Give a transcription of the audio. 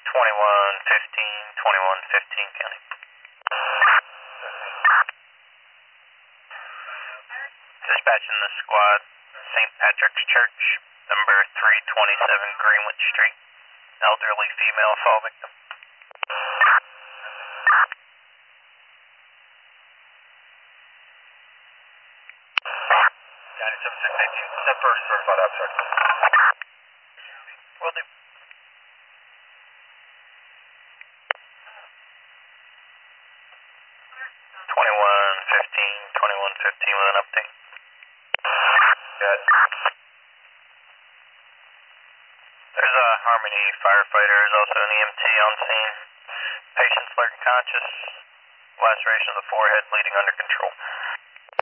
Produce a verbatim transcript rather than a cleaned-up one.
twenty-one fifteen, twenty-one fifteen County. Dispatching the squad, Saint Patrick's Church, number three twenty-seven Greenwich Street. Elderly female fall victim. ninety-seven six eighteen, send first certified abstract. Will do. twenty-one fifteen, twenty-one fifteen with an update. Good. There's a Harmony firefighter, there's also an E M T on scene. Patient's alert and conscious. Laceration of the forehead, bleeding under control.